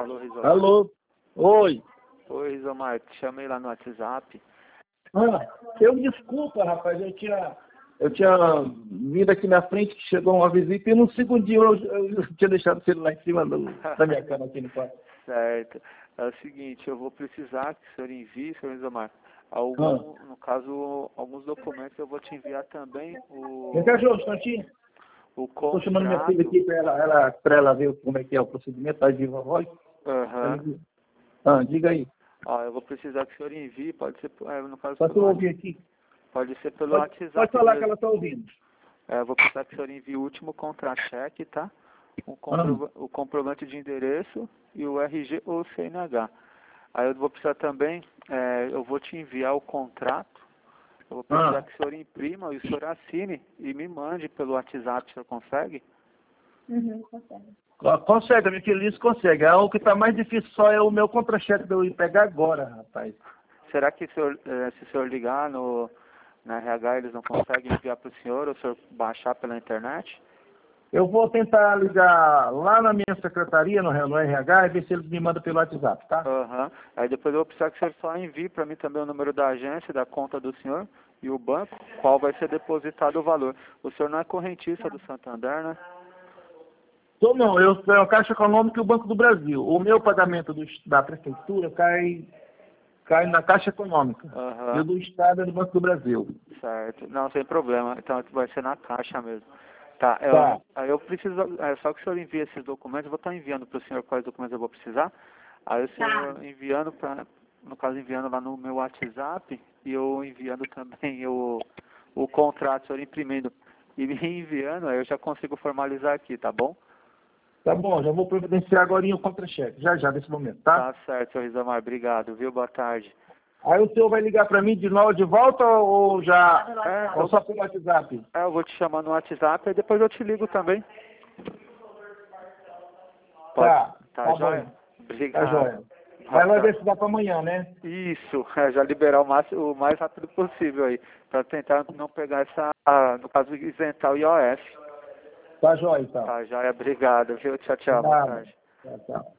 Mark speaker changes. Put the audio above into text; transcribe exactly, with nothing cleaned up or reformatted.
Speaker 1: Alô, Rizomar.
Speaker 2: Alô? Oi.
Speaker 1: Oi, Rizomar, te chamei lá no WhatsApp.
Speaker 2: Ah, eu me desculpa, rapaz, eu tinha, eu tinha vindo aqui na frente, que chegou uma visita, e no segundinho eu, eu tinha deixado o celular em cima do, da minha cama aqui no quarto.
Speaker 1: Certo. É o seguinte, eu vou precisar que o senhor envie, senhor Rizomar, algum,
Speaker 2: Ah.
Speaker 1: no caso, alguns documentos. Eu vou te enviar também o,
Speaker 2: Vem cá, João, um instantinho.
Speaker 1: o
Speaker 2: Estou chamando minha filha
Speaker 1: contrato.
Speaker 2: aqui para ela, ela, pra ela ver como é que é o procedimento, tá de voz.
Speaker 1: Aham.
Speaker 2: Ah, diga aí.
Speaker 1: Ó, eu vou precisar que o senhor envie, pode ser, é, no caso,
Speaker 2: Só se eu
Speaker 1: pelo,
Speaker 2: ouvir aqui.
Speaker 1: pode ser pelo
Speaker 2: Pode,
Speaker 1: WhatsApp
Speaker 2: pode falar que
Speaker 1: mesmo.
Speaker 2: ela está ouvindo.
Speaker 1: É, eu vou precisar que o senhor envie o último contra-cheque, tá? O, comprova
Speaker 2: Ah.
Speaker 1: o comprovante de endereço e o R G ou o C N H. Aí eu vou precisar também, é, eu vou te enviar o contrato, eu vou precisar
Speaker 2: Ah.
Speaker 1: que o senhor imprima e o senhor assine e me mande pelo WhatsApp, o senhor consegue?
Speaker 3: Uhum, consegue.
Speaker 2: Ó, consegue, minha filha, isso consegue. É, o que está mais difícil só é o meu contra-cheque de eu ir pegar agora, rapaz.
Speaker 1: Será que o senhor, é, se o senhor ligar no, na R H, eles não conseguem enviar para o senhor, ou o senhor baixar pela internet?
Speaker 2: Eu vou tentar ligar lá na minha secretaria, no, no R H, e ver se eles me mandam pelo WhatsApp, tá?
Speaker 1: Aham. Aí depois eu vou precisar que o senhor só envie para mim também o número da agência, da conta do senhor e o banco, qual vai ser depositado o valor. O senhor não é correntista do Santander, né?
Speaker 2: Tô não, eu sou a Caixa Econômica e o Banco do Brasil. O meu pagamento do, da prefeitura cai, cai na Caixa Econômica. E o
Speaker 1: Aham.
Speaker 2: do Estado é do Banco do Brasil.
Speaker 1: Certo. Não, sem problema. Então vai ser na caixa mesmo. Tá. Eu,
Speaker 2: Tá.
Speaker 1: aí eu preciso, é só que o senhor envie esses documentos, eu vou estar enviando para o senhor quais documentos eu vou precisar. Aí o senhor enviando para, no caso enviando lá no meu WhatsApp, e eu enviando também o, o contrato, o senhor imprimindo e me enviando, aí eu já consigo formalizar aqui, tá bom?
Speaker 2: Tá bom, já vou providenciar agora o contra-cheque. Já, já, nesse momento, tá?
Speaker 1: Tá certo, senhor Rizomar. Obrigado, viu? Boa tarde.
Speaker 2: Aí o senhor vai ligar para mim de novo, de volta, ou já...
Speaker 1: É,
Speaker 2: Ou
Speaker 1: eu,
Speaker 2: só pelo WhatsApp?
Speaker 1: é, eu vou te chamar no WhatsApp e depois eu te ligo também. Pode?
Speaker 2: Tá,
Speaker 1: Tá,
Speaker 2: tá
Speaker 1: joia?
Speaker 2: bom.
Speaker 1: Obrigado.
Speaker 2: Tá joia.
Speaker 1: Boa
Speaker 2: Vai lá
Speaker 1: tarde.
Speaker 2: ver se dá para amanhã, né?
Speaker 1: Isso, é, já liberar o, máximo, o mais rápido possível aí, para tentar não pegar essa, ah, no caso, isentar o I O F.
Speaker 2: Tá joia, então.
Speaker 1: Tá, joia, obrigado, viu? Tchau, tchau, boa
Speaker 2: Nada.
Speaker 1: tarde.
Speaker 2: Tchau, tchau.